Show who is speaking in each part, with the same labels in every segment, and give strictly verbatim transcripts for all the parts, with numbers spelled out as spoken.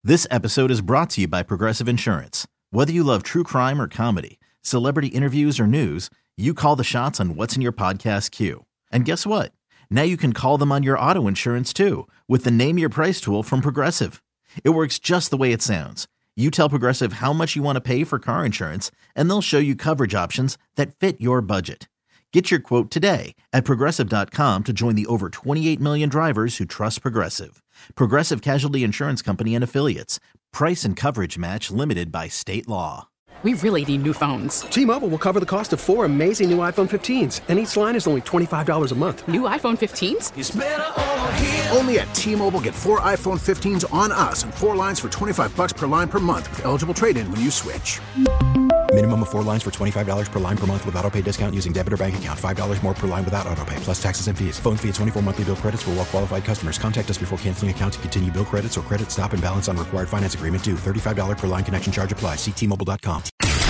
Speaker 1: This episode is brought to you by Progressive Insurance. Whether you love true crime or comedy, celebrity interviews or news, you call the shots on what's in your podcast queue. And guess what? Now you can call them on your auto insurance too with the Name Your Price tool from Progressive. It works just the way it sounds. You tell Progressive how much you want to pay for car insurance, and they'll show you coverage options that fit your budget. Get your quote today at Progressive dot com to join the over twenty-eight million drivers who trust Progressive. Progressive Casualty Insurance Company and Affiliates. Price and coverage match limited by state law.
Speaker 2: We really need new phones.
Speaker 3: T-Mobile will cover the cost of four amazing new iPhone fifteens, and each line is only twenty-five dollars a month.
Speaker 2: New iPhone fifteens?
Speaker 4: It's better over here.
Speaker 5: Only at T-Mobile, get four iPhone fifteens on us and four lines for twenty-five bucks per line per month with eligible trade-in when you switch.
Speaker 6: Minimum of four lines for twenty-five dollars per line per month with autopay discount using debit or bank account. five dollars more per line without autopay, plus taxes and fees. Phone fee at twenty-four monthly bill credits for well-qualified customers. Contact us before canceling account to continue bill credits or credit stop and balance on required finance agreement due. thirty-five dollars per line connection charge applies. See T Mobile dot com.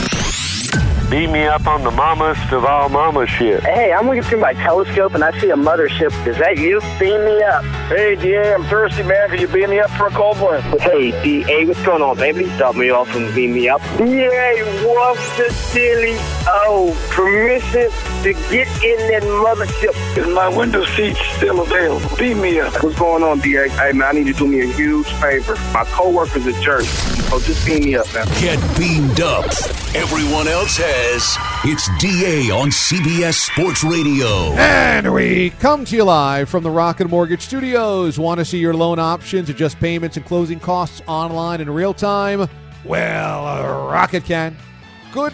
Speaker 7: Beat me up on the mammast of all mama shit.
Speaker 8: Hey, I'm looking through my telescope and I see a mothership. Is that you? Beam me up.
Speaker 9: Hey, D A, I'm thirsty, man. Can you beam me up for a cold one?
Speaker 8: Hey, D A, what's going on, baby? Stop me off and beam me up.
Speaker 9: D A, what's the silly? Oh, permission to get in that mothership. Is my window seat still available? Beam me up.
Speaker 8: What's going on, D A? Hey, man, I need you to do me a huge favor. My coworker's a jerk. So just beam me up, man.
Speaker 4: Get beamed up. Everyone else has. It's D A on C B S Sports Radio.
Speaker 10: And we come to you live from the Rocket Mortgage Studios. Want to see your loan options, adjust payments and closing costs online in real time? Well, uh, Rocket can. Good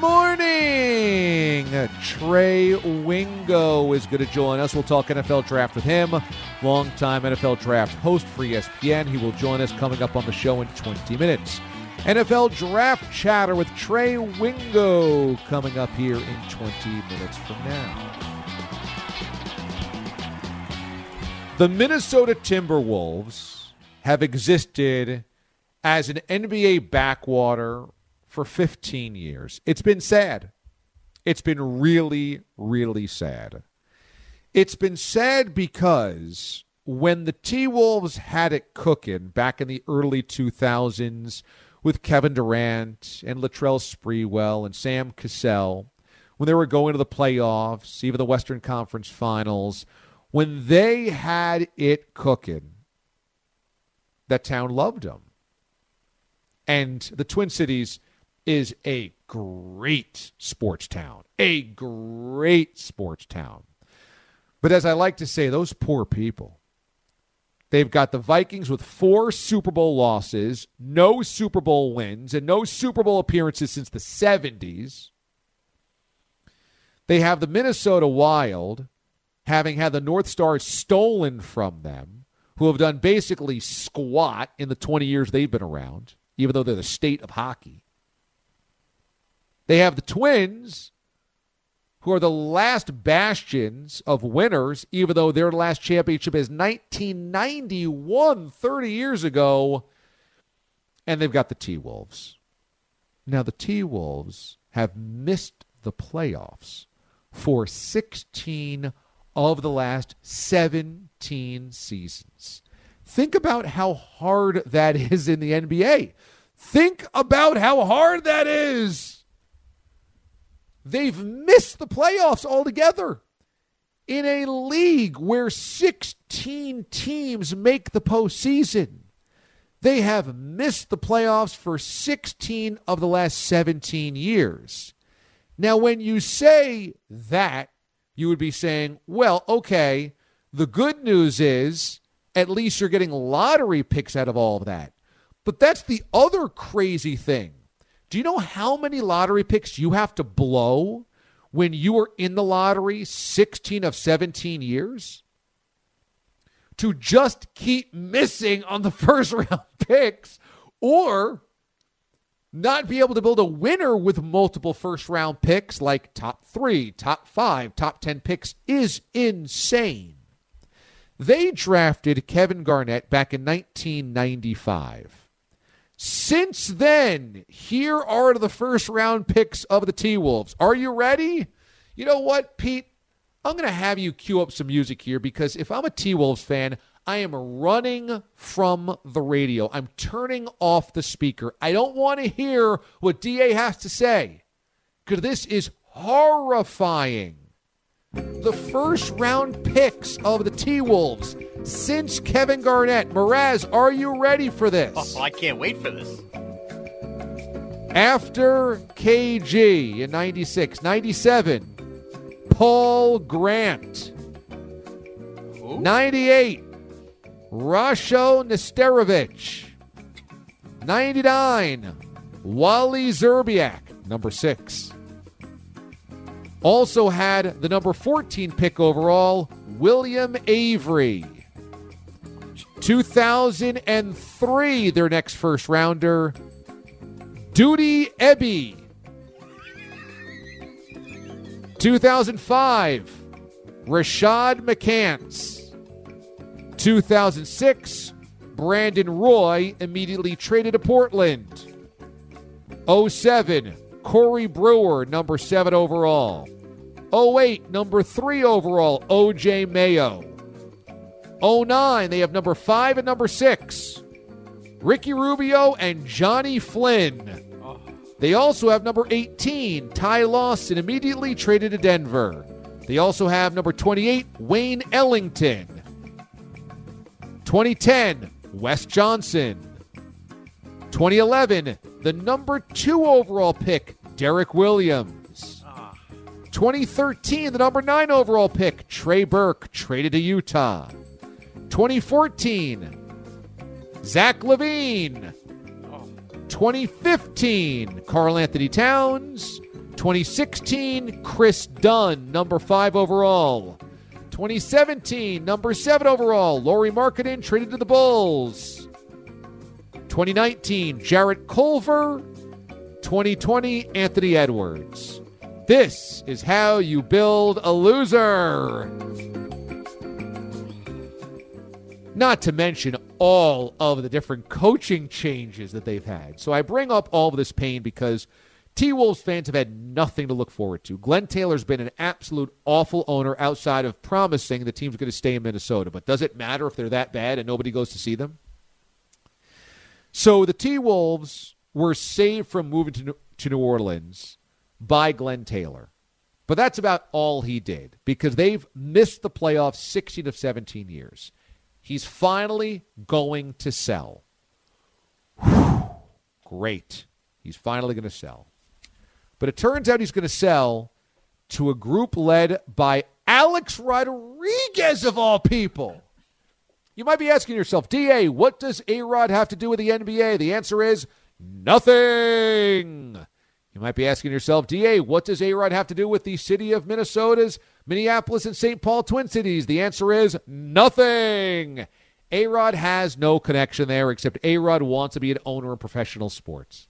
Speaker 10: morning. Trey Wingo is going to join us. We'll talk N F L draft with him. Longtime N F L draft host for E S P N. He will join us coming up on the show in twenty minutes. N F L Draft Chatter with Trey Wingo coming up here in twenty minutes from now. The Minnesota Timberwolves have existed as an N B A backwater for fifteen years. It's been sad. It's been really, really sad. It's been sad because when the T-Wolves had it cooking back in the early two thousands, with Kevin Durant and Latrell Sprewell and Sam Cassell, when they were going to the playoffs, even the Western Conference Finals, when they had it cooking, that town loved them. And the Twin Cities is a great sports town, a great sports town. But as I like to say, those poor people, they've got the Vikings with four Super Bowl losses, no Super Bowl wins, and no Super Bowl appearances since the seventies. They have the Minnesota Wild, having had the North Stars stolen from them, who have done basically squat in the twenty years they've been around, even though they're the state of hockey. They have the Twins, who are the last bastions of winners, even though their last championship is nineteen ninety-one, thirty years ago. And they've got the T-Wolves. Now, the T-Wolves have missed the playoffs for sixteen of the last seventeen seasons. Think about how hard that is in the N B A. Think about how hard that is. They've missed the playoffs altogether in a league where sixteen teams make the postseason. They have missed the playoffs for sixteen of the last seventeen years. Now, when you say that, you would be saying, well, okay, the good news is at least you're getting lottery picks out of all of that. But that's the other crazy thing. Do you know how many lottery picks you have to blow when you are in the lottery sixteen of seventeen years? To just keep missing on the first round picks or not be able to build a winner with multiple first round picks like top three, top five, top ten picks is insane. They drafted Kevin Garnett back in nineteen ninety-five. Since then, here are the first-round picks of the T-Wolves. Are you ready? You know what, Pete? I'm going to have you cue up some music here because if I'm a T-Wolves fan, I am running from the radio. I'm turning off the speaker. I don't want to hear what D A has to say because this is horrifying. The first round picks of the T-Wolves since Kevin Garnett. Mraz, are you ready for this?
Speaker 11: Oh, I can't wait for this.
Speaker 10: After K G in ninety-six, ninety-seven, Paul Grant. Ooh. ninety-eight, Rasho Nesterovic. ninety-nine, Wally Zerbiak, number six. Also had the number fourteen pick overall, William Avery. two thousand three, their next first rounder, Duty Ebby. two thousand five, Rashad McCants. two thousand six, Brandon Roy, immediately traded to Portland. oh seven, Corey Brewer, number seven overall. oh eight, number three overall, O J Mayo. oh nine, they have number five and number six, Ricky Rubio and Johnny Flynn. They also have number eighteen, Ty Lawson, immediately traded to Denver. They also have number twenty-eight, Wayne Ellington. twenty ten, Wes Johnson. twenty eleven, the number two overall pick, Derek Williams. twenty thirteen, the number nine overall pick, Trey Burke, traded to Utah. twenty fourteen, Zach LaVine. twenty fifteen, Karl Anthony Towns. twenty sixteen, Chris Dunn, number five overall. twenty seventeen, number seven overall, Lauri Markkanen, traded to the Bulls. twenty nineteen, Jarrett Culver. twenty twenty, Anthony Edwards. This is how you build a loser. Not to mention all of the different coaching changes that they've had. So I bring up all of this pain because T-Wolves fans have had nothing to look forward to. Glenn Taylor's been an absolute awful owner outside of promising the team's going to stay in Minnesota. But does it matter if they're that bad and nobody goes to see them? So the T-Wolves were saved from moving to New, to New Orleans by Glenn Taylor. But that's about all he did because they've missed the playoffs sixteen of seventeen years. He's finally going to sell. Whew. Great. He's finally going to sell. But it turns out he's going to sell to a group led by Alex Rodriguez, of all people. You might be asking yourself, D A, what does A-Rod have to do with the N B A? The answer is nothing. You might be asking yourself, D A, what does A-Rod have to do with the city of Minnesota's Minneapolis and Saint Paul Twin Cities? The answer is nothing. A-Rod has no connection there except A-Rod wants to be an owner in professional sports.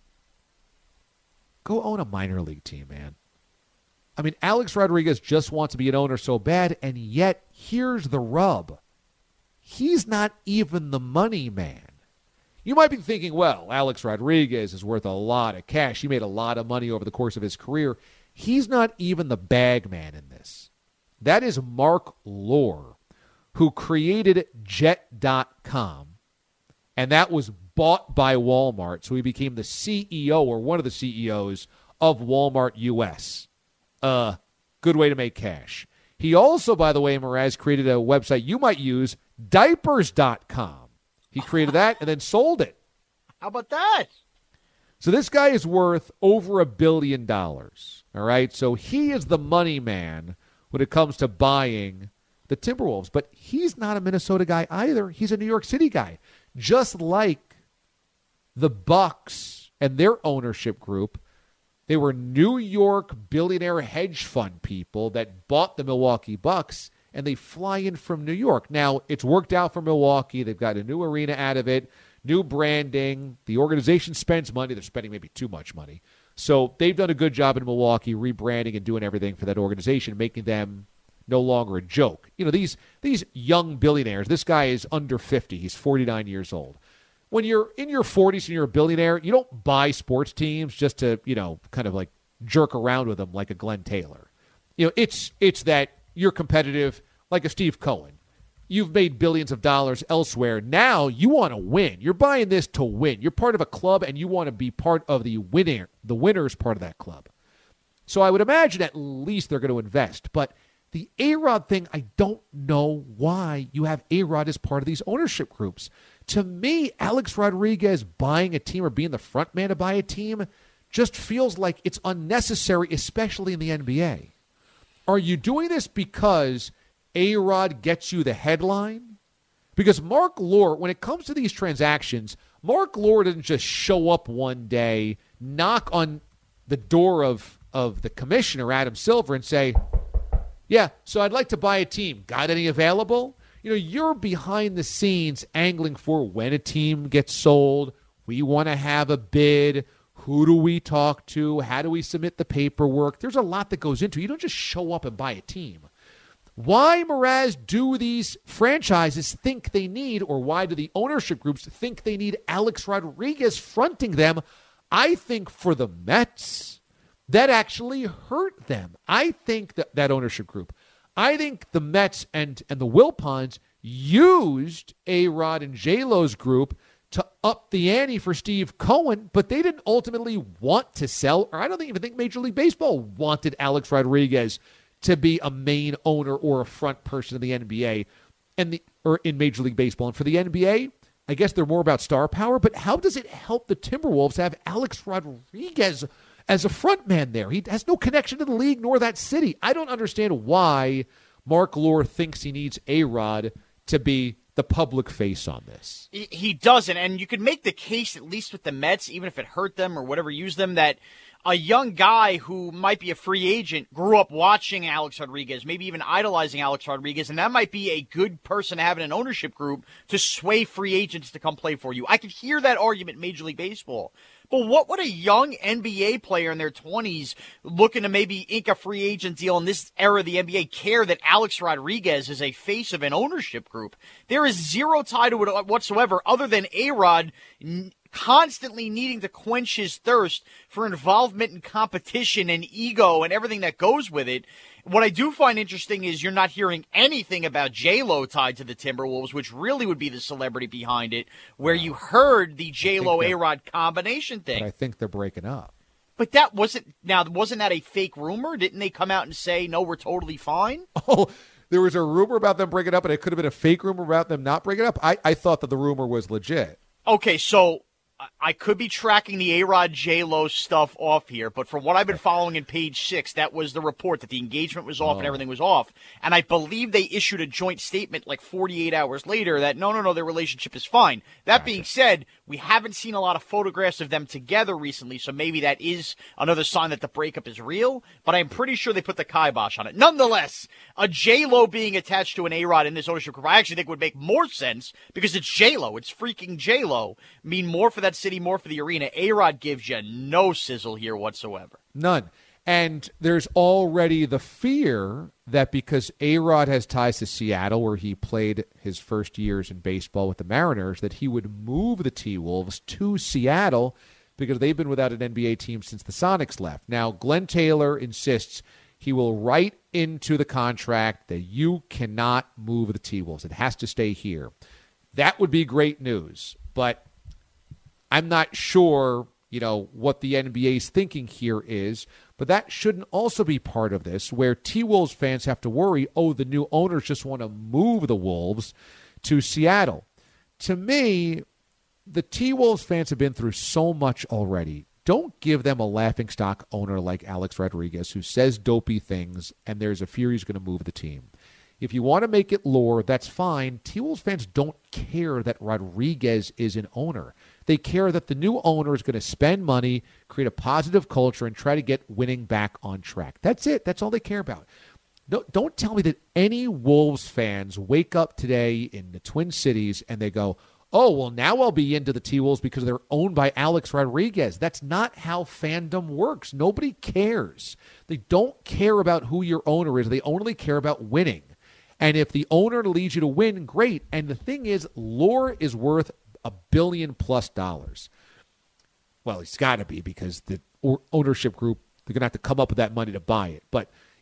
Speaker 10: Go own a minor league team, man. I mean, Alex Rodriguez just wants to be an owner so bad, and yet here's the rub. He's not even the money man. You might be thinking, well, Alex Rodriguez is worth a lot of cash. He made a lot of money over the course of his career. He's not even the bag man in this. That is Mark Lohr, who created Jet dot com, and that was bought by Walmart. So he became the C E O or one of the C E Os of Walmart U S. Uh, good way to make cash. He also, by the way, Mraz, created a website you might use, diapers dot com. He created that and then sold it.
Speaker 11: How about that?
Speaker 10: So this guy is worth over a billion dollars. All right. So he is the money man when it comes to buying the Timberwolves. But he's not a Minnesota guy either. He's a New York City guy. Just like the Bucks and their ownership group, they were New York billionaire hedge fund people that bought the Milwaukee Bucks, and they fly in from New York. Now, it's worked out for Milwaukee. They've got a new arena out of it, new branding. The organization spends money. They're spending maybe too much money. So they've done a good job in Milwaukee rebranding and doing everything for that organization, making them no longer a joke. You know, these these young billionaires, this guy is under fifty. He's forty-nine years old. When you're in your forties and you're a billionaire, you don't buy sports teams just to, you know, kind of like jerk around with them like a Glenn Taylor. You know, it's it's that you're competitive like a Steve Cohen. you've made billions of dollars elsewhere. Now you want to win. You're buying this to win. You're part of a club, and you want to be part of the winner, the winners part of that club. So I would imagine at least they're going to invest. But the A-Rod thing, I don't know why you have A-Rod as part of these ownership groups. To me, Alex Rodriguez buying a team or being the front man to buy a team just feels like it's unnecessary, especially in the N B A. Are you doing this because A-Rod gets you the headline? Because Mark Lore, when it comes to these transactions, Mark Lore doesn't just show up one day, knock on the door of, of the commissioner, Adam Silver, and say, yeah, so I'd like to buy a team. Got any available? You know, you're behind the scenes angling for when a team gets sold. We want to have a bid. Who do we talk to? How do we submit the paperwork? There's a lot that goes into it. You don't just show up and buy a team. Why, Mraz, do these franchises think they need, or why do the ownership groups think they need Alex Rodriguez fronting them? I think for the Mets, that actually hurt them. I think that, that ownership group, I think the Mets and, and the Wilpons used A-Rod and J-Lo's group to up the ante for Steve Cohen, but they didn't ultimately want to sell, or I don't even think Major League Baseball wanted Alex Rodriguez to be a main owner or a front person in the N B A and the or in Major League Baseball. And for the N B A, I guess they're more about star power, but how does it help the Timberwolves to have Alex Rodriguez as a front man there? He has no connection to the league nor that city. I don't understand why Mark Lore thinks he needs A-Rod to be the public face on this.
Speaker 12: He doesn't, and you could make the case, at least with the Mets, even if it hurt them or whatever used them, that a young guy who might be a free agent grew up watching Alex Rodriguez, maybe even idolizing Alex Rodriguez, and that might be a good person to have in an ownership group to sway free agents to come play for you. I could hear that argument in Major League Baseball. But what would a young N B A player in their twenties looking to maybe ink a free agent deal in this era of the N B A care that Alex Rodriguez is a face of an ownership group? There is zero tie to it whatsoever other than A-Rod constantly needing to quench his thirst for involvement in competition and ego and everything that goes with it. What I do find interesting is you're not hearing anything about J-Lo tied to the Timberwolves, which really would be the celebrity behind it, where you heard the J-Lo A-Rod combination thing.
Speaker 10: But I think they're breaking up.
Speaker 12: But that wasn't, now, wasn't that a fake rumor? Didn't they come out and say, no, we're totally fine?
Speaker 10: Oh, there was a rumor about them breaking up, and it could have been a fake rumor about them not breaking up? I, I thought that the rumor was legit.
Speaker 12: Okay, so I could be tracking the A-Rod J-Lo stuff off here, but from what I've been following in page six, that was the report that the engagement was off
Speaker 10: oh.
Speaker 12: and everything was off. And I believe they issued a joint statement like forty-eight hours later that no, no, no, their relationship is fine. That gotcha. Being said, we haven't seen a lot of photographs of them together recently, so maybe that is another sign that the breakup is real, but I'm pretty sure they put the kibosh on it. Nonetheless, a J-Lo being attached to an A-Rod in this ownership group, I actually think would make more sense because it's J-Lo. It's freaking J-Lo. Mean more for that city, more for the arena. A-Rod gives you no sizzle here whatsoever.
Speaker 10: None. And there's already the fear that because A-Rod has ties to Seattle, where he played his first years in baseball with the Mariners, that he would move the T-Wolves to Seattle because they've been without an N B A team since the Sonics left. Now, Glenn Taylor insists he will write into the contract that you cannot move the T-Wolves. It has to stay here. That would be great news, but I'm not sure, you know, what the N B A's thinking here is, but that shouldn't also be part of this, where T-Wolves fans have to worry, oh, the new owners just want to move the Wolves to Seattle. To me, the T-Wolves fans have been through so much already. Don't give them a laughingstock owner like Alex Rodriguez who says dopey things, and there's a fear he's going to move the team. If you want to make it lore, that's fine. T-Wolves fans don't care that Rodriguez is an owner. They care that the new owner is going to spend money, create a positive culture, and try to get winning back on track. That's it. That's all they care about. No, don't tell me that any Wolves fans wake up today in the Twin Cities and they go, oh, well, now I'll be into the T-Wolves because they're owned by Alex Rodriguez. That's not how fandom works. Nobody cares. They don't care about who your owner is. They only care about winning. And if the owner leads you to win, great. And the thing is, Lore is worth a billion plus dollars. Well, he's got to be because the ownership group, they're going to have to come up with that money to buy it. But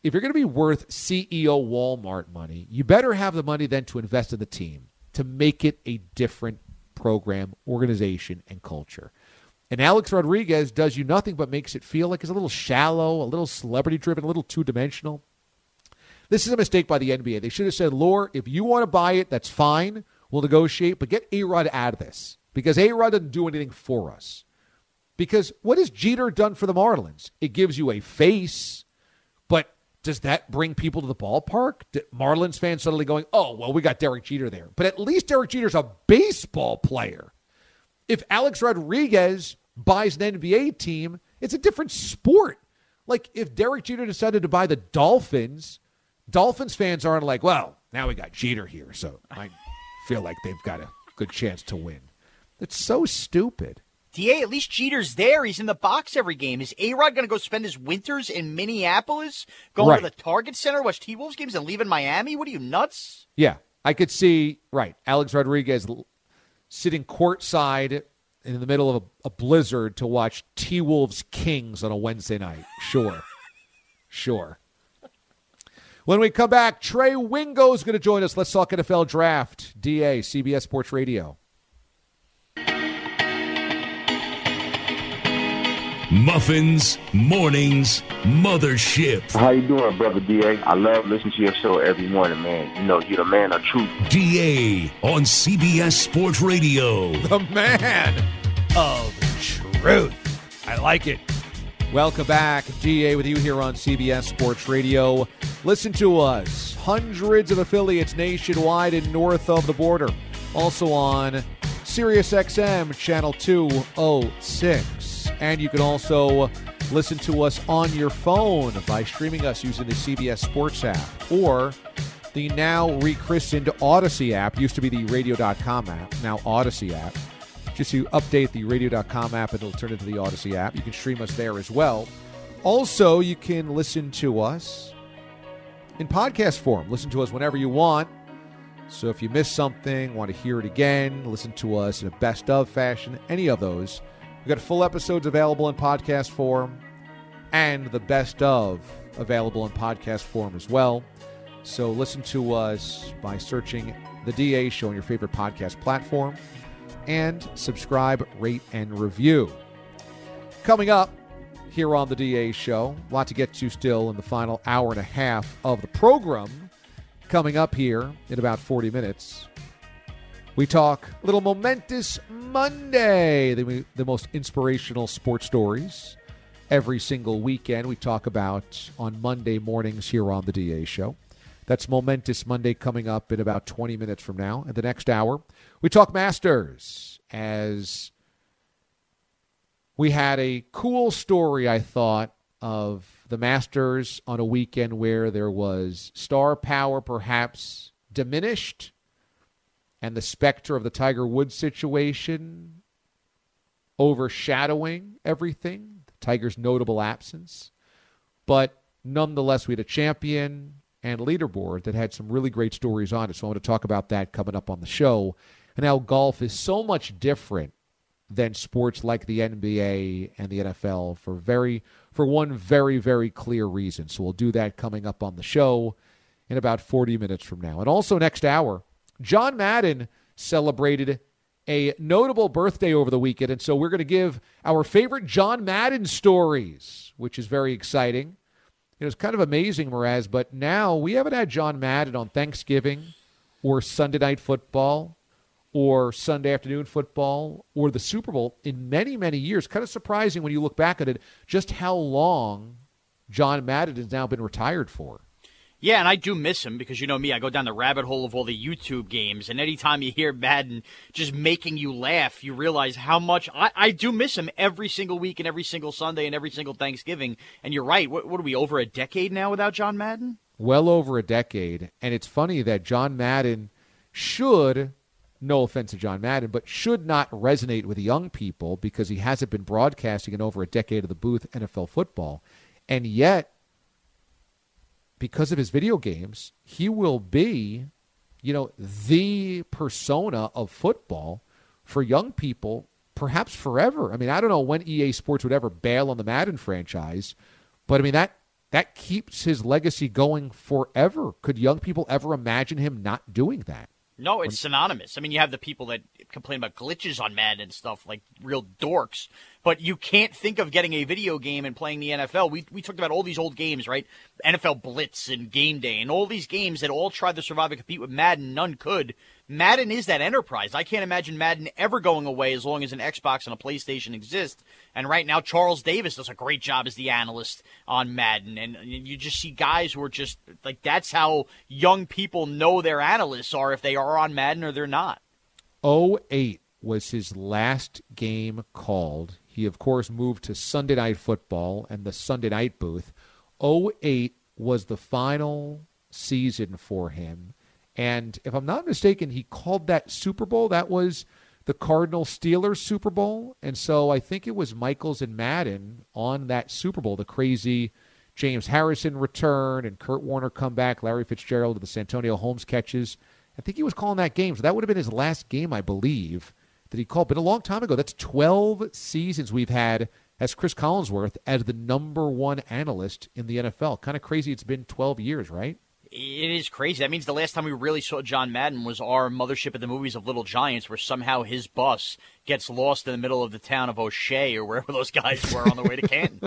Speaker 10: if you're going to be worth C E O Walmart money, you better have the money then to invest in the team to make it a different program, organization, and culture. And Alex Rodriguez does you nothing but makes it feel like it's a little shallow, a little celebrity-driven, a little two-dimensional. This is a mistake by the N B A. They should have said, Lore, if you want to buy it, that's fine. We'll negotiate, but get A-Rod out of this because A-Rod doesn't do anything for us. Because what has Jeter done for the Marlins? It gives you a face, but does that bring people to the ballpark? Did Marlins fans suddenly going, oh, well, we got Derek Jeter there. But at least Derek Jeter's a baseball player. If Alex Rodriguez buys an N B A team, it's a different sport. Like if Derek Jeter decided to buy the Dolphins, Dolphins fans aren't like, well, now we got Jeter here, so I feel like they've got a good chance to win. It's so stupid.
Speaker 12: D A, at least Jeter's there. He's in the box every game. Is A-Rod going to go spend his winters in Minneapolis, going
Speaker 10: right.
Speaker 12: to the Target Center, watch T-Wolves games, and leave in Miami? What are you, nuts?
Speaker 10: Yeah, I could see, right, Alex Rodriguez sitting courtside in the middle of a, a blizzard to watch T-Wolves Kings on a Wednesday night. Sure. Sure. When we come back, Trey Wingo is going to join us. Let's talk N F L Draft. D A, C B S Sports Radio.
Speaker 4: Muffins Mornings Mothership.
Speaker 13: How you doing, Brother D A? I love listening to your show every morning, man. You know, you're the man of truth.
Speaker 4: D A on C B S Sports Radio.
Speaker 10: The man of truth. I like it. Welcome back. D A with you here on C B S Sports Radio. Listen to us. Hundreds of affiliates nationwide and north of the border. Also on Sirius X M Channel two oh six. And you can also listen to us on your phone by streaming us using the C B S Sports app or the now rechristened Odyssey app. Used to be the radio dot com app, now Odyssey app. Just to update the radio dot com app, and it'll turn into the Odyssey app. You can stream us there as well. Also, you can listen to us in podcast form. Listen to us whenever you want. So if you missed something, want to hear it again, listen to us in a best of fashion, any of those. We've got full episodes available in podcast form and the best of available in podcast form as well. So listen to us by searching The D A Show on your favorite podcast platform and subscribe, rate, and review. Coming up here on The D A Show, a lot to get to still in the final hour and a half of the program. Coming up here in about forty minutes. We talk a little momentous Monday, the, the most inspirational sports stories every single weekend. We talk about on Monday mornings here on the D A Show. That's Momentous Monday coming up in about twenty minutes from now. And the next hour, we talk Masters as we had a cool story, I thought, of the Masters on a weekend where there was star power perhaps diminished, and the specter of the Tiger Woods situation overshadowing everything, Tiger's notable absence. But nonetheless, we had a champion and leaderboard that had some really great stories on it. So I want to talk about that coming up on the show and how golf is so much different than sports like the N B A and the N F L for very for one very, very clear reason. So we'll do that coming up on the show in about forty minutes from now. And also next hour, John Madden celebrated a notable birthday over the weekend, and so we're going to give our favorite John Madden stories, which is very exciting. It was kind of amazing, Mraz, but now we haven't had John Madden on Thanksgiving or Sunday Night Football or Sunday afternoon football or the Super Bowl in many, many years. Kind of surprising when you look back at it, just how long John Madden has now been retired for.
Speaker 12: Yeah, and I do miss him because, you know me, I go down the rabbit hole of all the YouTube games, and anytime you hear Madden just making you laugh, you realize how much I, I do miss him every single week and every single Sunday and every single Thanksgiving. And you're right, what, what are we, over a decade now without John Madden?
Speaker 10: Well over a decade, and it's funny that John Madden should, no offense to John Madden, but should not resonate with young people because he hasn't been broadcasting in over a decade of the booth N F L football. And yet, because of his video games, he will be, you know, the persona of football for young people, perhaps forever. I mean, I don't know when E A Sports would ever bail on the Madden franchise, but I mean, that that keeps his legacy going forever. Could young people ever imagine him not doing that?
Speaker 12: No, it's synonymous. I mean, you have the people that complain about glitches on Madden and stuff, like real dorks. But you can't think of getting a video game and playing the N F L. We we talked about all these old games, right? N F L Blitz and Game Day and all these games that all tried to survive and compete with Madden. None could. Madden is that enterprise. I can't imagine Madden ever going away as long as an Xbox and a PlayStation exist. And right now, Charles Davis does a great job as the analyst on Madden. And you just see guys who are just, like, that's how young people know their analysts are, if they are on Madden or they're not.
Speaker 10: oh eight was his last game called. He, of course, moved to Sunday Night Football and the Sunday Night booth. oh eight was the final season for him. And if I'm not mistaken, he called that Super Bowl. That was the Cardinals-Steelers Super Bowl. And so I think it was Michaels and Madden on that Super Bowl, the crazy James Harrison return and Kurt Warner come back, Larry Fitzgerald with the Santonio Holmes catches. I think he was calling that game. So that would have been his last game, I believe, that he called. But a long time ago. That's twelve seasons we've had as Chris Collinsworth as the number one analyst in the N F L. Kind of crazy it's been twelve years, right?
Speaker 12: It is crazy. That means the last time we really saw John Madden was our mothership of the movies of Little Giants, where somehow his bus gets lost in the middle of the town of O'Shea or wherever those guys were on the way to Canton.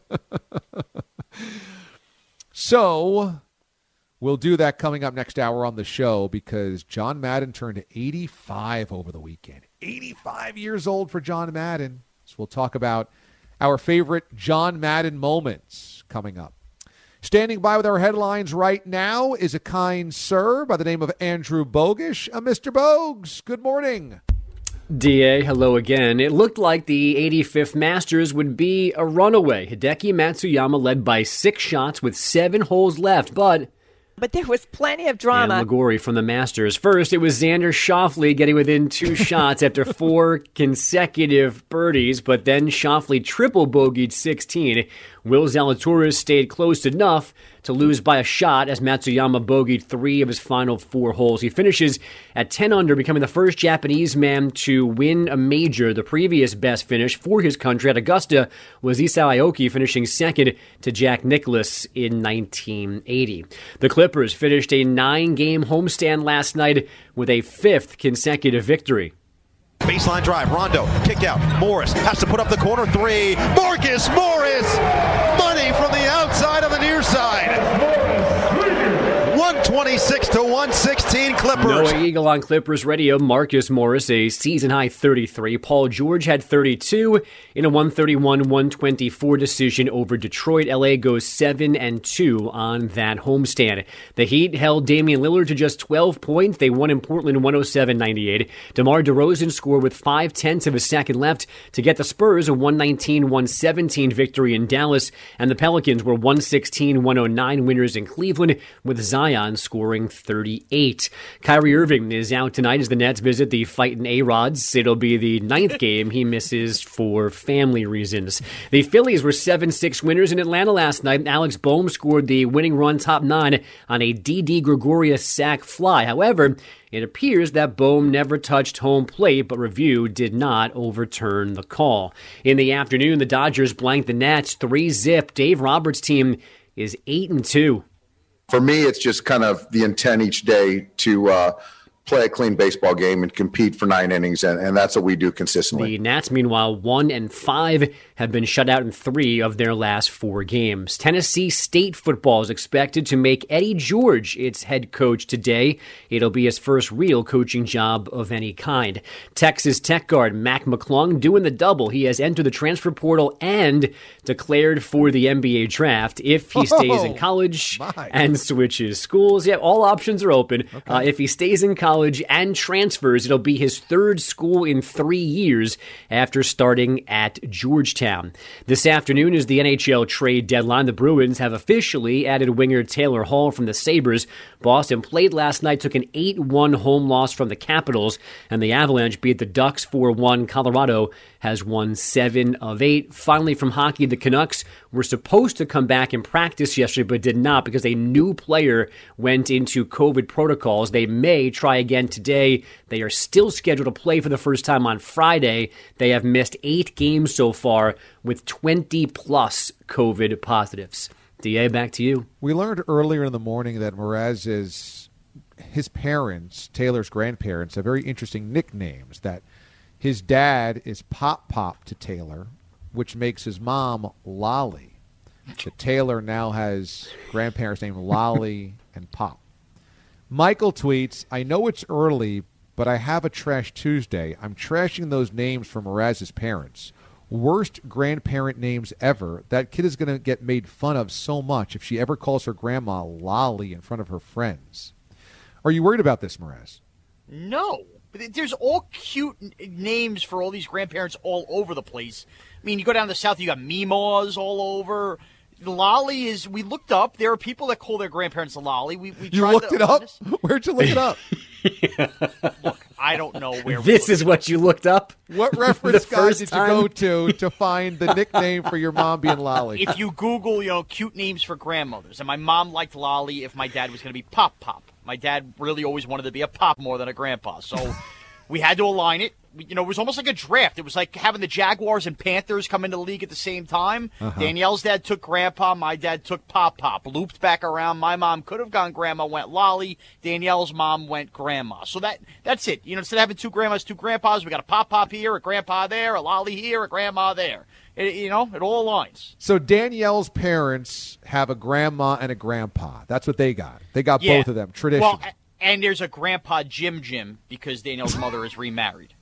Speaker 10: So we'll do that coming up next hour on the show, because John Madden turned eighty-five over the weekend. eighty-five years old for John Madden. So we'll talk about our favorite John Madden moments coming up. Standing by with our headlines right now is a kind sir by the name of Andrew Bogish. Uh, Mister Bogues, good morning.
Speaker 14: D A, hello again. It looked like the eighty-fifth Masters would be a runaway. Hideki Matsuyama led by six shots with seven holes left, but...
Speaker 15: But there was plenty of drama.
Speaker 14: And Liguori from the Masters. First, it was Xander Schauffele getting within two shots after four consecutive birdies, but then Schauffele triple bogeyed sixteen. Will Zalatoris stayed close enough to lose by a shot as Matsuyama bogeyed three of his final four holes. He finishes at ten under, becoming the first Japanese man to win a major. The previous best finish for his country at Augusta was Isao Aoki, finishing second to Jack Nicklaus in nineteen eighty. The Clippers finished a nine-game homestand last night with a fifth consecutive victory.
Speaker 16: Baseline drive, Rondo, kick out, Morris has to put up the corner three, Marcus Morris, money from the outside on the near side. one twenty-six to one sixteen Clippers.
Speaker 14: Noah Eagle on Clippers Radio. Marcus Morris, a season-high thirty-three. Paul George had thirty-two in a one thirty-one one twenty-four decision over Detroit. L A goes seven and two on that homestand. The Heat held Damian Lillard to just twelve points. They won in Portland one oh seven ninety-eight. DeMar DeRozan scored with five-tenths of a second left to get the Spurs a one nineteen one seventeen victory in Dallas. And the Pelicans were one sixteen one oh nine winners in Cleveland, with Zion scoring thirty-eight. Kyrie Irving is out tonight as the Nets visit the Fightin' A-Rods. It'll be the ninth game he misses for family reasons. The Phillies were seven six winners in Atlanta last night. Alex Bohm scored the winning run top nine on a Didi Gregorius sac fly. However, it appears that Bohm never touched home plate, but review did not overturn the call. In the afternoon, the Dodgers blanked the Nats three zip. Dave Roberts' team is eight and two.
Speaker 17: For me, it's just kind of the intent each day to uh, play a clean baseball game and compete for nine innings, and, and that's what we do consistently.
Speaker 14: The Nats, meanwhile, one and five, have been shut out in three of their last four games. Tennessee State football is expected to make Eddie George its head coach today. It'll be his first real coaching job of any kind. Texas Tech guard Mac McClung doing the double. He has entered the transfer portal and declared for the N B A draft if he stays oh, in college my. and switches schools. Yeah, all options are open. Okay. Uh, if he stays in college and transfers, it'll be his third school in three years after starting at Georgetown. This afternoon is the N H L trade deadline. The Bruins have officially added winger Taylor Hall from the Sabres. Boston played last night, took an eight one home loss from the Capitals, and the Avalanche beat the Ducks four one. Colorado has won seven of eight. Finally, from hockey, the Canucks were supposed to come back in practice yesterday, but did not because a new player went into COVID protocols. They may try again today. They are still scheduled to play for the first time on Friday. They have missed eight games so far with twenty plus COVID positives. D A, back to you.
Speaker 10: We learned earlier in the morning that Mraz's, his parents, Taylor's grandparents, have very interesting nicknames. That his dad is Pop Pop to Taylor, which makes his mom Lolly. That Taylor now has grandparents named Lolly and Pop. Michael tweets, I know it's early, but I have a Trash Tuesday. I'm trashing those names for Mraz's parents. Worst grandparent names ever. That kid is going to get made fun of so much if she ever calls her grandma Lolly in front of her friends. Are you worried about this, Mraz?
Speaker 12: No. There's all cute n- names for all these grandparents all over the place. I mean, you go down to the south, you got Meemaws all over. Lolly is, we looked up, there are people that call their grandparents Lolly. We, we
Speaker 10: You
Speaker 12: tried
Speaker 10: looked
Speaker 12: to,
Speaker 10: it up? Where'd you look it up?
Speaker 12: Look, I don't know where.
Speaker 14: This is what you looked up?
Speaker 10: What reference
Speaker 14: The
Speaker 10: guide
Speaker 14: first
Speaker 10: did
Speaker 14: time?
Speaker 10: you go to to find the nickname for your mom being Lolly?
Speaker 12: If you Google, you know, cute names for grandmothers, and my mom liked Lolly if my dad was going to be Pop Pop. My dad really always wanted to be a pop more than a grandpa, so we had to align it. You know, it was almost like a draft. It was like having the Jaguars and Panthers come into the league at the same time.
Speaker 10: Uh-huh.
Speaker 12: Danielle's dad took Grandpa. My dad took Pop Pop. Looped back around. My mom could have gone Grandma, went Lolly. Danielle's mom went Grandma. So that that's it. You know, instead of having two grandmas, two grandpas, we got a Pop Pop here, a Grandpa there, a Lolly here, a Grandma there. It, you know, it all aligns.
Speaker 10: So Danielle's parents have a grandma and a grandpa. That's what they got. They got
Speaker 12: Yeah.
Speaker 10: both of them. Traditional.
Speaker 12: Well, a- and there's a Grandpa Jim Jim because Danielle's mother is remarried.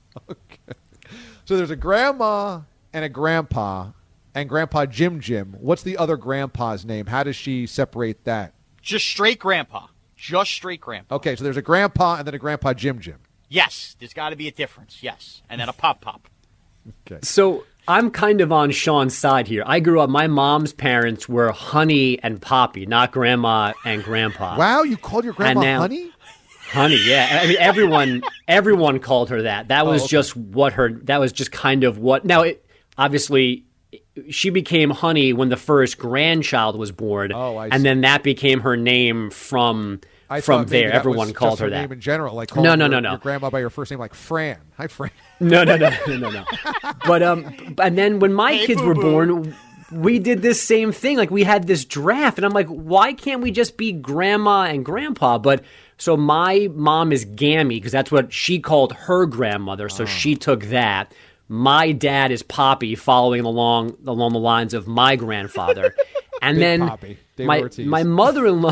Speaker 10: So there's a grandma and a grandpa and Grandpa Jim Jim. What's the other grandpa's name? How does she separate that?
Speaker 12: Just straight Grandpa. Just straight Grandpa.
Speaker 10: Okay, so there's a grandpa and then a Grandpa Jim Jim.
Speaker 12: Yes, there's got to be a difference. Yes, and then a Pop Pop.
Speaker 10: Okay.
Speaker 14: So I'm kind of on Sean's side here. I grew up, my mom's parents were Honey and Poppy, not Grandma and Grandpa.
Speaker 10: Wow, you called your grandma
Speaker 14: now-
Speaker 10: Honey?
Speaker 14: Honey, yeah. I mean, everyone, everyone called her that. That was
Speaker 10: Oh, okay.
Speaker 14: just what her. That was just kind of what. Now, it, obviously, she became Honey when the first grandchild was born,
Speaker 10: Oh, I
Speaker 14: and
Speaker 10: see.
Speaker 14: then that became her name from
Speaker 10: I
Speaker 14: from
Speaker 10: thought maybe
Speaker 14: there.
Speaker 10: that
Speaker 14: Everyone
Speaker 10: was
Speaker 14: called
Speaker 10: just
Speaker 14: her
Speaker 10: her
Speaker 14: that.
Speaker 10: name in general, like
Speaker 14: No,
Speaker 10: calling
Speaker 14: no,
Speaker 10: your,
Speaker 14: no, no.
Speaker 10: your grandma by your first name, like Fran. Hi, Fran.
Speaker 14: No, no, no, no, no, no. But um, and then when my
Speaker 12: Hey,
Speaker 14: kids were
Speaker 12: boo-boo.
Speaker 14: born, we did this same thing. Like we had this draft, and I'm like, why can't we just be Grandma and Grandpa? But so my mom is Gammy because that's what she called her grandmother. So she took that. My dad is Poppy, following along along the lines of my grandfather. And
Speaker 10: Big
Speaker 14: then
Speaker 10: Poppy, David
Speaker 14: my
Speaker 10: Ortiz.
Speaker 14: my mother-in-law,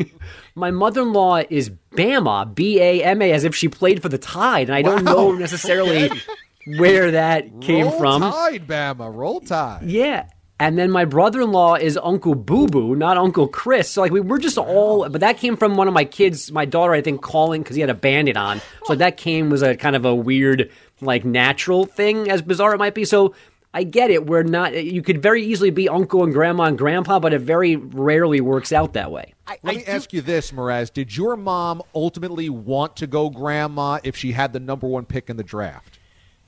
Speaker 14: my mother-in-law is Bama, B A M A, as if she played for the Tide, and I don't
Speaker 10: Wow.
Speaker 14: know necessarily where that came
Speaker 10: Roll
Speaker 14: from.
Speaker 10: Tide, Bama. Roll Tide.
Speaker 14: Yeah. And then my brother-in-law is Uncle Boo Boo, not Uncle Chris. So like we were just all, but that came from one of my kids, my daughter, I think, calling because he had a bandit on. So that came was a kind of a weird, like natural thing, as bizarre it might be. So I get it. We're not. You could very easily be Uncle and Grandma and Grandpa, but it very rarely works out that way.
Speaker 12: I,
Speaker 10: Let
Speaker 12: I
Speaker 10: me
Speaker 12: do-
Speaker 10: ask you this, Mraz. Did your mom ultimately want to go Grandma if she had the number one pick in the draft?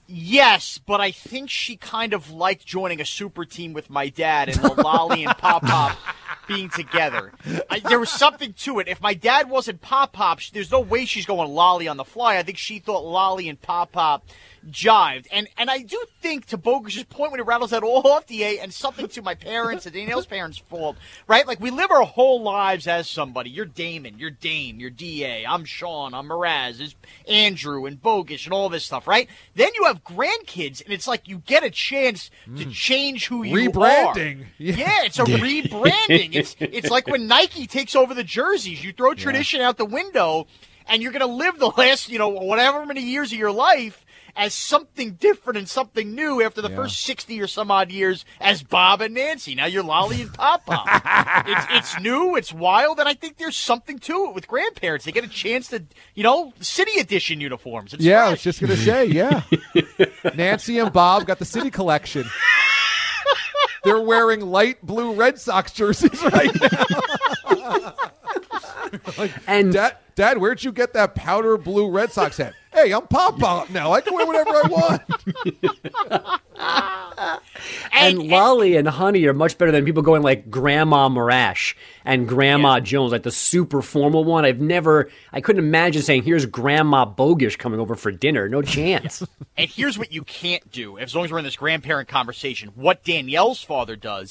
Speaker 12: Yes, but I think she kind of liked joining a super team with my dad and the Lolly and Pop Pop being together. I, there was something to it. If my dad wasn't Pop Pop, sh- there's no way she's going Lolly on the fly. I think she thought Lolly and Pop Pop jived. And and I do think, to Bogus's point when he rattles that all off, D A, and something to my parents and Danielle's parents' fault, right? Like, we live our whole lives as somebody. You're Damon, you're Dame, you're D A, I'm Sean, I'm Mraz, there's Andrew and Bogus and all this stuff, right? Then you have grandkids, and it's like you get a chance to change who you
Speaker 10: Rebranding.
Speaker 12: are.
Speaker 10: Yeah.
Speaker 12: Yeah, it's a rebranding. It's it's like when Nike takes over the jerseys. You throw tradition out the window, and you're going to live the last, you know, whatever many years of your life as something different and something new after the
Speaker 10: Yeah.
Speaker 12: first sixty or some odd years as Bob and Nancy. Now you're Lolly and Pop Pop. it's, it's new, it's wild, and I think there's something to it with grandparents. They get a chance to, you know, city edition uniforms. It's
Speaker 10: Yeah, I
Speaker 12: fresh.
Speaker 10: was just going to say, yeah. Nancy and Bob got the city collection. They're wearing light blue Red Sox jerseys right now. Like,
Speaker 14: And-
Speaker 10: Dad, Dad, where'd you get that powder blue Red Sox hat? Hey, I'm Pop Pop now. I can wear whatever I want.
Speaker 14: And, Lolly and Honey are much better than people going like Grandma Marash and Grandma
Speaker 12: Yeah.
Speaker 14: Jones, like the super formal one. I've never, I couldn't imagine saying, here's Grandma Bogish coming over for dinner. No chance.
Speaker 12: And here's what you can't do, as long as we're in this grandparent conversation. What Danielle's father does,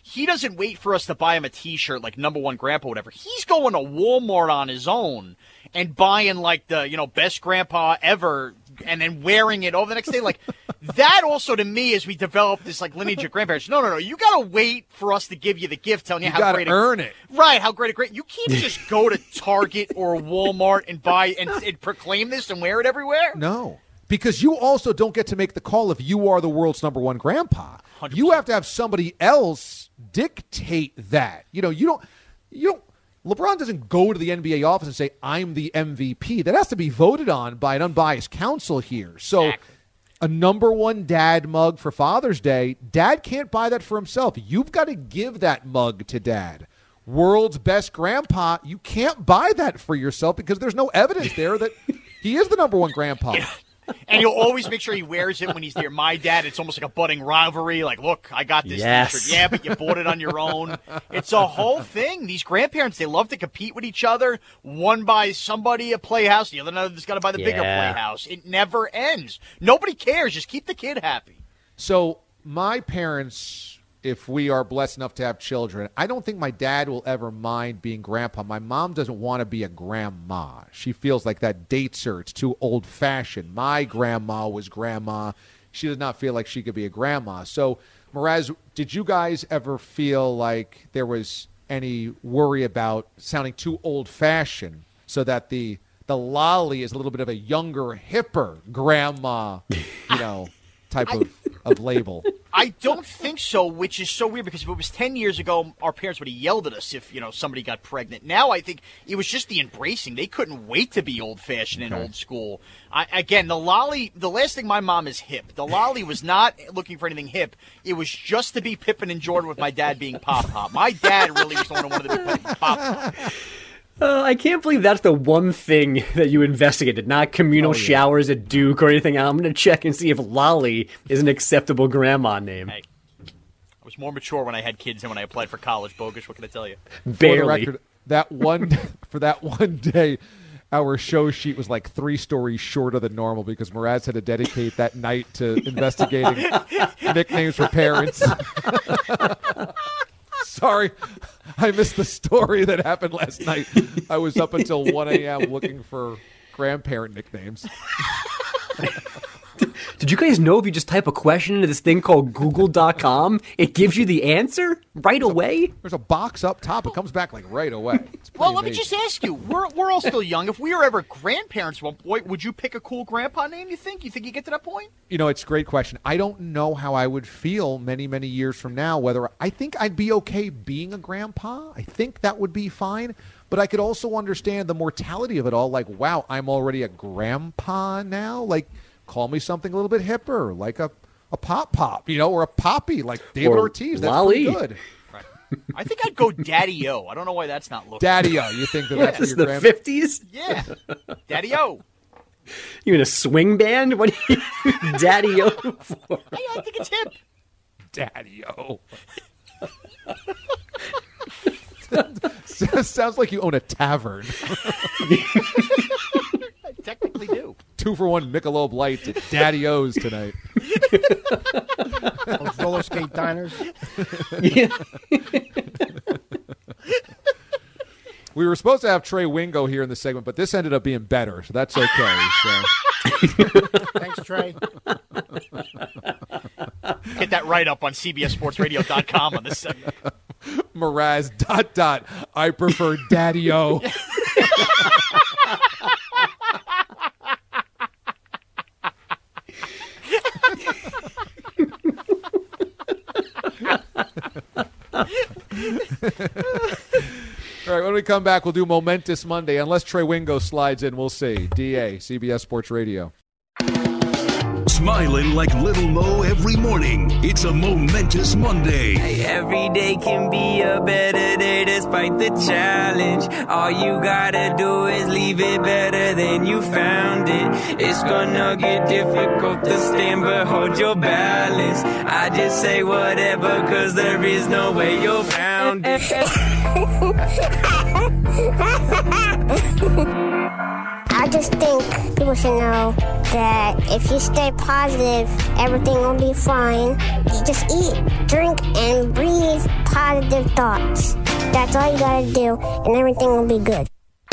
Speaker 12: he doesn't wait for us to buy him a T-shirt like number one grandpa, whatever. He's going to Walmart on his own and buying like the, you know, best grandpa ever and then wearing it over the next day. Like that also to me as we develop this like lineage of grandparents. No, no, no. You got to wait for us to give you the gift telling you,
Speaker 10: you
Speaker 12: how
Speaker 10: gotta
Speaker 12: great
Speaker 10: earn
Speaker 12: a,
Speaker 10: it.
Speaker 12: Right, how great a great. You can't just go to Target or Walmart and buy and, and proclaim this and wear it everywhere.
Speaker 10: No. Because you also don't get to make the call if you are the world's number one grandpa. one hundred percent. You have to have somebody else dictate that. You know, you don't you don't LeBron doesn't go to the N B A office and say, I'm the M V P. That has to be voted on by an unbiased council here. So exactly. A number one dad mug for Father's Day, dad can't buy that for himself. You've got to give that mug to dad. World's best grandpa, you can't buy that for yourself because there's no evidence there that he is the number one grandpa.
Speaker 12: Yeah. And you'll always make sure he wears it when he's near my dad. It's almost like a budding rivalry. Like, look, I got this
Speaker 14: yes.
Speaker 12: T-shirt. Yeah, but you bought it on your own. It's a whole thing. These grandparents, they love to compete with each other. One buys somebody a playhouse. The other one's got to buy the
Speaker 14: yeah.
Speaker 12: bigger playhouse. It never ends. Nobody cares. Just keep the kid happy.
Speaker 10: So my parents, if we are blessed enough to have children, I don't think my dad will ever mind being grandpa. My mom doesn't want to be a grandma. She feels like that dates her. It's too old-fashioned. My grandma was grandma. She does not feel like she could be a grandma. So, Mraz, did you guys ever feel like there was any worry about sounding too old-fashioned so that the the lolly is a little bit of a younger, hipper grandma, you know, type of, of label?
Speaker 12: I don't think so, which is so weird because if it was ten years ago, our parents would have yelled at us if, you know, somebody got pregnant. Now I think it was just the embracing. They couldn't wait to be old-fashioned okay. and old school. I, again, the lolly, the last thing my mom is hip. The lolly was not looking for anything hip. It was just to be Pippen and Jordan with my dad being Pop-Pop. My dad really was the one who wanted to be Pop-Pop.
Speaker 14: Uh, I can't believe that's the one thing that you investigated, not communal oh, yeah. showers at Duke or anything. I'm going to check and see if Lolly is an acceptable grandma name.
Speaker 12: Hey, I was more mature when I had kids than when I applied for college, Bogus. What can I tell you?
Speaker 14: Barely.
Speaker 10: For the record, that one, for that one day, our show sheet was like three stories shorter than normal because Mraz had to dedicate that night to investigating nicknames for parents. Sorry, I missed the story that happened last night. I was up until one a.m. looking for grandparent nicknames.
Speaker 14: Did you guys know if you just type a question into this thing called Google dot com, it gives you the answer right
Speaker 10: there's
Speaker 14: away?
Speaker 10: A, there's a box up top. It comes back like right away.
Speaker 12: Well, let amazing. me just ask you. We're we're all still young. If we were ever grandparents at one point, would you pick a cool grandpa name, you think? You think you get to that point?
Speaker 10: You know, it's a great question. I don't know how I would feel many, many years from now. Whether I think I'd be okay being a grandpa. I think that would be fine. But I could also understand the mortality of it all. Like, wow, I'm already a grandpa now? Like, call me something a little bit hipper, like a, a Pop Pop, you know, or a Poppy, like David
Speaker 14: or
Speaker 10: Ortiz. That's
Speaker 14: Lolly.
Speaker 10: pretty good.
Speaker 12: Right. I think I'd go Daddy-O. I don't know why that's not looking.
Speaker 10: Daddy-O. You think that that's
Speaker 14: yes,
Speaker 10: your
Speaker 14: the
Speaker 10: grand-
Speaker 14: fifties?
Speaker 12: Yeah. Daddy-O.
Speaker 14: You in a swing band? What are you Daddy-O for?
Speaker 12: I, I think it's hip.
Speaker 10: Daddy-O. Sounds like you own a tavern.
Speaker 12: I technically do.
Speaker 10: Two for one Michelob Lights at Daddy-O's tonight.
Speaker 11: Those roller skate diners.
Speaker 14: Yeah.
Speaker 10: We were supposed to have Trey Wingo here in the segment, but this ended up being better, so that's okay. So.
Speaker 11: Thanks, Trey.
Speaker 12: Get that right up on C B S Sports Radio dot com on this segment.
Speaker 10: Mraz, dot, dot, I prefer Daddy-O. All right, when we come back, we'll do Momentous Monday. Unless Trey Wingo slides in, we'll see. D A, C B S Sports Radio.
Speaker 4: Smiling like Little Mo every morning. It's a momentous Monday.
Speaker 18: Hey, every day can be a better day despite the challenge. All you gotta do is leave it better than you found it. It's gonna get difficult to stand, but hold your balance. I just say whatever, cause there is no way you'll found it.
Speaker 19: I just think people should know that if you stay positive, everything will be fine. You just eat, drink, and breathe positive. positive thoughts. That's all you gotta do, and everything will be good.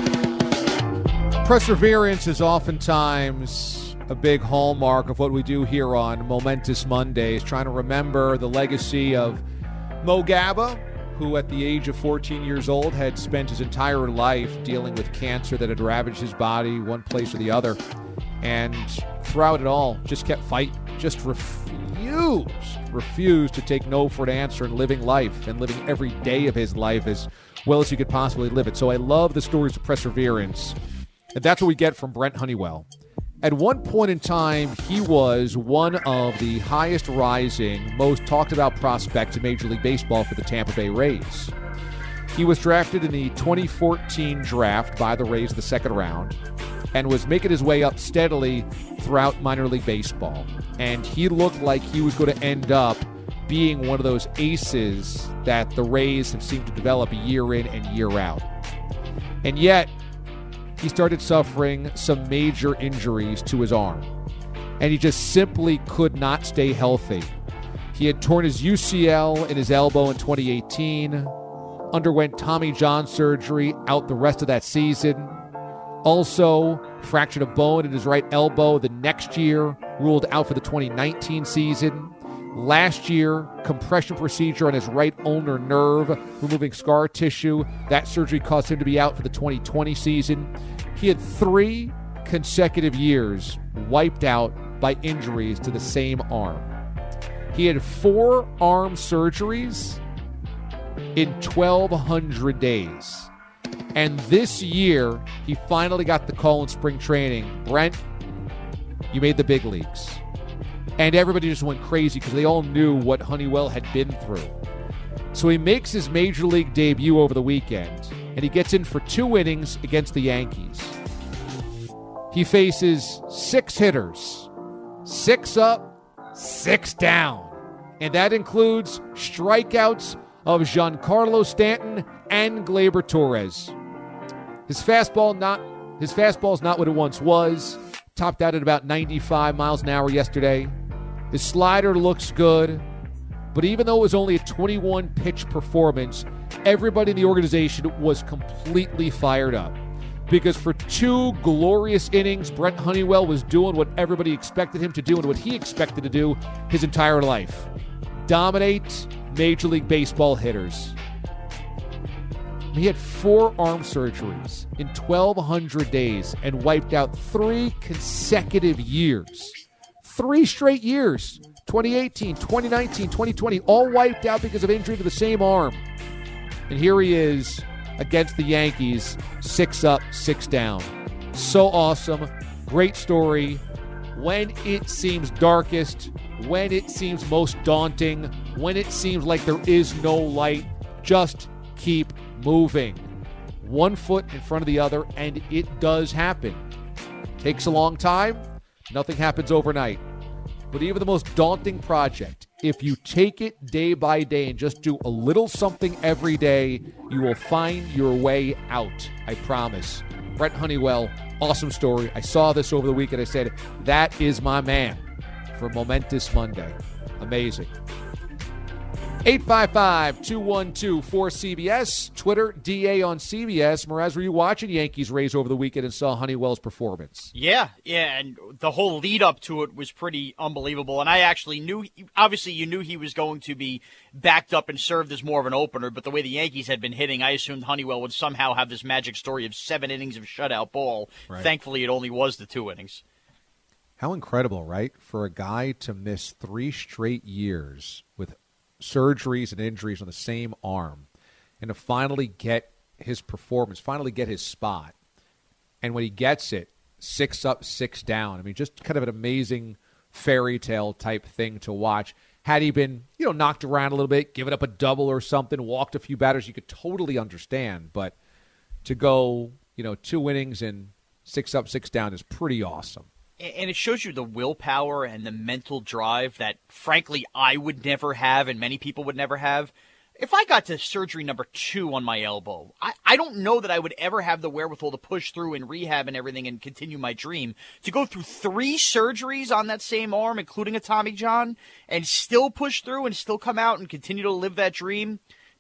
Speaker 10: Perseverance is oftentimes a big hallmark of what we do here on Momentous Mondays, trying to remember the legacy of Mo Gaba, who at the age of fourteen years old had spent his entire life dealing with cancer that had ravaged his body, one place or the other. And throughout it all, just kept fighting, just refused, refused to take no for an answer, and living life and living every day of his life as well as he could possibly live it. So I love the stories of perseverance. And that's what we get from Brent Honeywell. At one point in time, he was one of the highest rising, most talked about prospects in Major League Baseball for the Tampa Bay Rays. He was drafted in the twenty fourteen draft by the Rays in the second round and was making his way up steadily throughout minor league baseball. And he looked like he was going to end up being one of those aces that the Rays have seemed to develop year in and year out. And yet, he started suffering some major injuries to his arm, and he just simply could not stay healthy. He had torn his U C L in his elbow in twenty eighteen, underwent Tommy John surgery, out the rest of that season. Also fractured a bone in his right elbow the next year, ruled out for the twenty nineteen season. Last year, compression procedure on his right ulnar nerve, removing scar tissue. That surgery caused him to be out for the twenty twenty season. He had three consecutive years wiped out by injuries to the same arm. He had four arm surgeries in twelve hundred days. And this year, he finally got the call in spring training. Brent, you made the big leagues. And everybody just went crazy because they all knew what Honeywell had been through. So he makes his major league debut over the weekend, and he gets in for two innings against the Yankees. He faces six hitters, six up, six down. And that includes strikeouts of Giancarlo Stanton and Gleyber Torres. His fastball not his fastball's not what it once was. Topped out at about ninety-five miles an hour yesterday. His slider looks good, but even though it was only a twenty-one pitch performance, everybody in the organization was completely fired up. Because for two glorious innings, Brent Honeywell was doing what everybody expected him to do and what he expected to do his entire life. Dominate Major League Baseball hitters. He had four arm surgeries in twelve hundred days and wiped out three consecutive years. Three straight years. twenty eighteen, twenty nineteen, twenty twenty, all wiped out because of injury to the same arm. And here he is against the Yankees, six up, six down. So awesome. Great story. When it seems darkest, when it seems most daunting, when it seems like there is no light, just keep moving. One foot in front of the other, and it does happen. Takes a long time. Nothing happens overnight. But even the most daunting project, if you take it day by day and just do a little something every day, you will find your way out. I promise. Brent Honeywell, awesome story. I saw this over the weekend. I said, that is my man for Momentous Monday. Amazing. eight five five, two one two, four C B S. Twitter, D A on C B S. Mraz, were you watching Yankees Rays over the weekend and saw Honeywell's performance?
Speaker 12: Yeah, yeah, and the whole lead up to it was pretty unbelievable. And I actually knew, obviously you knew he was going to be backed up and served as more of an opener, but the way the Yankees had been hitting, I assumed Honeywell would somehow have this magic story of seven innings of shutout ball. Right. Thankfully, it only was the two innings.
Speaker 10: How incredible, right? For a guy to miss three straight years with surgeries and injuries on the same arm, and to finally get his performance, finally get his spot. And when he gets it, six up, six down. I mean, just kind of an amazing fairy tale type thing to watch. Had he been, you know, knocked around a little bit, given up a double or something, walked a few batters, you could totally understand. But to go, you know, two innings and six up, six down is pretty awesome.
Speaker 12: And it shows you the willpower and the mental drive that, frankly, I would never have and many people would never have. If I got to surgery number two on my elbow, I, I don't know that I would ever have the wherewithal to push through and rehab and everything and continue my dream. To go through three surgeries on that same arm, including a Tommy John, and still push through and still come out and continue to live that dream,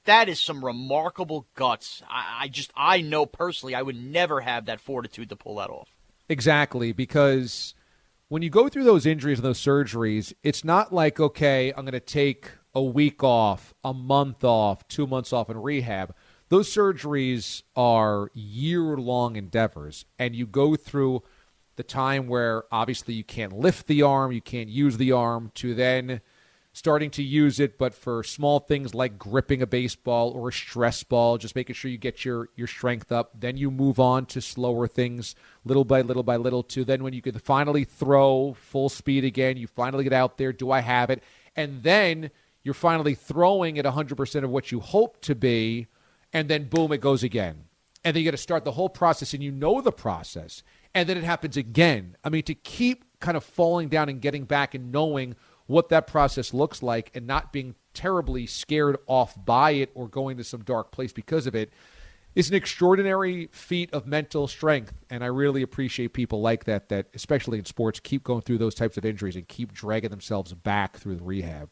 Speaker 12: that is some remarkable guts. I, I just, I know personally I would never have that fortitude to pull that off.
Speaker 10: Exactly, because when you go through those injuries and those surgeries, it's not like, okay, I'm going to take a week off, a month off, two months off in rehab. Those surgeries are year-long endeavors, and you go through the time where obviously you can't lift the arm, you can't use the arm, to then starting to use it, but for small things like gripping a baseball or a stress ball, just making sure you get your, your strength up. Then you move on to slower things little by little by little, to then when you can finally throw full speed again, you finally get out there, do I have it? And then you're finally throwing at one hundred percent of what you hope to be, and then boom, it goes again. And then you got to start the whole process, and you know the process. And then it happens again. I mean, to keep kind of falling down and getting back and knowing what that process looks like and not being terribly scared off by it or going to some dark place because of it is an extraordinary feat of mental strength. And I really appreciate people like that, that especially in sports, keep going through those types of injuries and keep dragging themselves back through the rehab.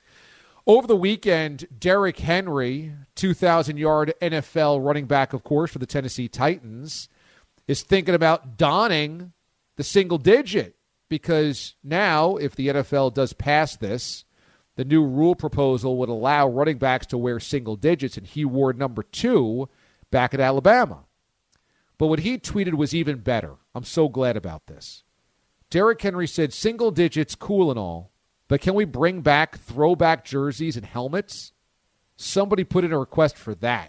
Speaker 10: Over the weekend, Derrick Henry, two thousand yard N F L running back, of course, for the Tennessee Titans, is thinking about donning the single digit, because now if the N F L does pass this, the new rule proposal would allow running backs to wear single digits, and he wore number two back at Alabama. But what he tweeted was even better. I'm so glad about this. Derrick Henry said, single digits, cool and all, but can we bring back throwback jerseys and helmets? Somebody put in a request for that.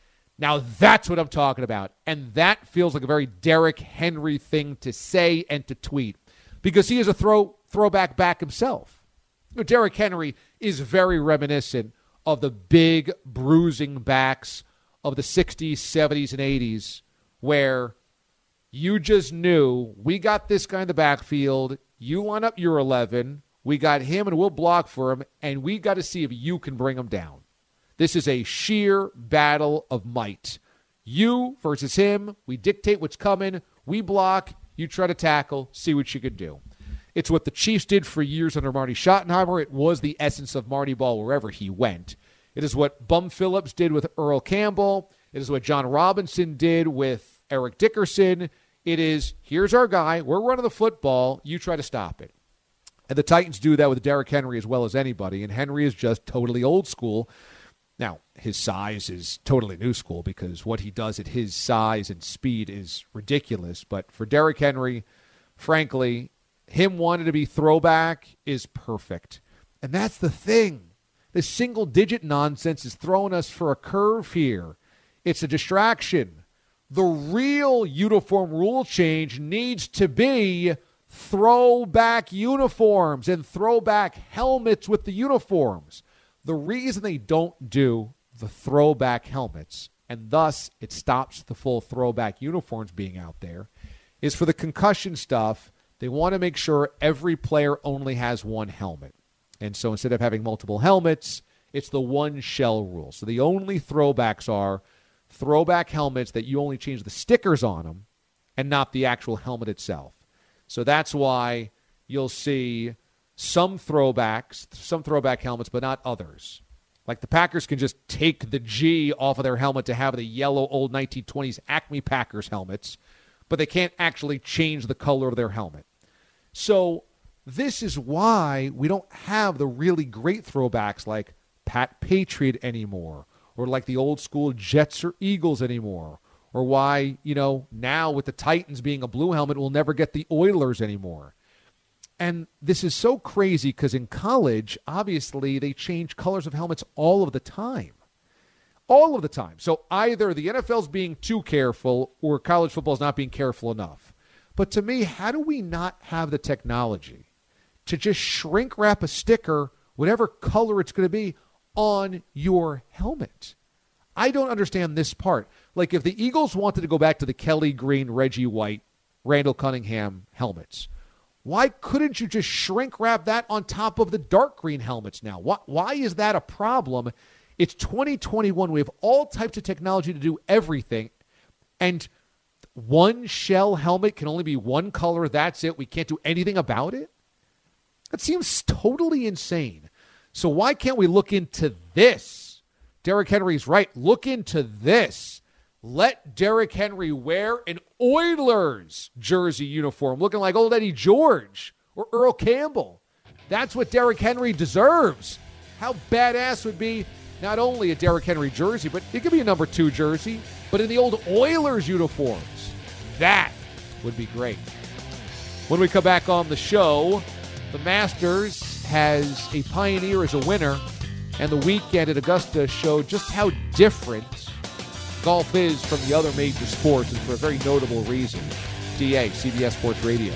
Speaker 10: Now that's what I'm talking about. And that feels like a very Derrick Henry thing to say and to tweet, because he is a throw throwback back himself. You know, Derrick Henry is very reminiscent of the big bruising backs of the sixties, seventies, and eighties, where you just knew, we got this guy in the backfield, you line up your eleven, we got him and we'll block for him, and we got to see if you can bring him down. This is a sheer battle of might. You versus him. We dictate what's coming. We block. You try to tackle. See what you can do. It's what the Chiefs did for years under Marty Schottenheimer. It was the essence of Marty Ball wherever he went. It is what Bum Phillips did with Earl Campbell. It is what John Robinson did with Eric Dickerson. It is, here's our guy. We're running the football. You try to stop it. And the Titans do that with Derrick Henry as well as anybody. And Henry is just totally old school. Now, his size is totally new school, because what he does at his size and speed is ridiculous. But for Derrick Henry, frankly, him wanting to be throwback is perfect. And that's the thing. This single-digit nonsense is throwing us for a curve here. It's a distraction. The real uniform rule change needs to be throwback uniforms and throwback helmets with the uniforms. The reason they don't do the throwback helmets, and thus it stops the full throwback uniforms being out there, is for the concussion stuff. They want to make sure every player only has one helmet. And so instead of having multiple helmets, it's the one shell rule. So the only throwbacks are throwback helmets that you only change the stickers on them and not the actual helmet itself. So that's why you'll see some throwbacks, some throwback helmets, but not others. Like the Packers can just take the G off of their helmet to have the yellow old nineteen twenties Acme Packers helmets, but they can't actually change the color of their helmet. So this is why we don't have the really great throwbacks like Pat Patriot anymore, or like the old school Jets or Eagles anymore, or why, you know, now with the Titans being a blue helmet, we'll never get the Oilers anymore. And this is so crazy because in college, obviously, they change colors of helmets all of the time. All of the time. So either the N F L's being too careful or college football's not being careful enough. But to me, how do we not have the technology to just shrink wrap a sticker, whatever color it's going to be, on your helmet? I don't understand this part. Like if the Eagles wanted to go back to the Kelly Green, Reggie White, Randall Cunningham helmets, why couldn't you just shrink wrap that on top of the dark green helmets now? Why, why is that a problem? It's twenty twenty-one. We have all types of technology to do everything. And one shell helmet can only be one color. That's it. We can't do anything about it? That seems totally insane. So why can't we look into this Derrick Henry's right. Look into this. Let Derrick Henry wear an Oilers jersey uniform, looking like old Eddie George or Earl Campbell. That's what Derrick Henry deserves. How badass would be not only a Derrick Henry jersey, but it could be a number two jersey, but in the old Oilers uniforms. That would be great. When we come back on the show, the Masters has a Pioneer as a winner, and the weekend at Augusta showed just how different golf is from the other major sports, and for a very notable reason. D A, C B S Sports Radio.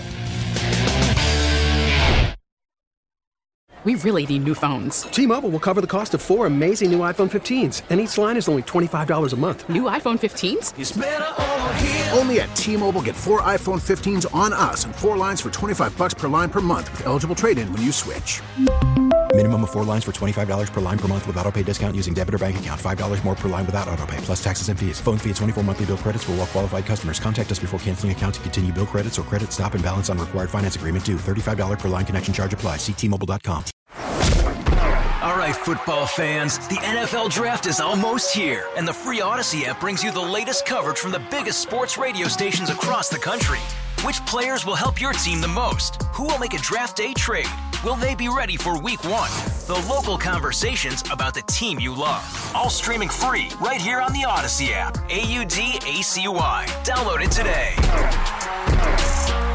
Speaker 2: We really need new phones.
Speaker 3: T-Mobile will cover the cost of four amazing new iPhone fifteens, and each line is only twenty-five dollars a month.
Speaker 2: New iPhone fifteens?
Speaker 5: It's better over here. Only at T-Mobile, get four iPhone fifteens on us and four lines for twenty-five bucks per line per month with eligible trade-in when you switch.
Speaker 6: Minimum of four lines for twenty-five dollars per line per month with autopay discount using debit or bank account. five dollars more per line without autopay, plus taxes and fees. Phone fee at twenty-four monthly bill credits for well-qualified customers. Contact us before canceling account to continue bill credits or credit stop and balance on required finance agreement due. thirty-five dollars per line connection charge applies. See T Mobile dot com.
Speaker 20: All right, football fans, the N F L Draft is almost here, and the free Odyssey app brings you the latest coverage from the biggest sports radio stations across the country. Which players will help your team the most? Who will make a draft day trade? Will they be ready for week one? The local conversations about the team you love. All streaming free right here on the Odyssey app. A U D A C Y. Download it today.